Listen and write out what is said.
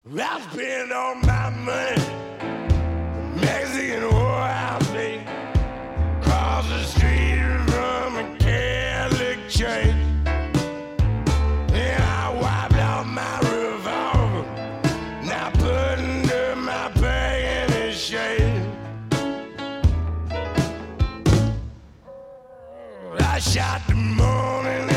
I spend all my money, Mexican whorehouse, baby. Across the street from a Catholic church. And I wiped out my revolver, now put under my burgundy shirt. I shot the morning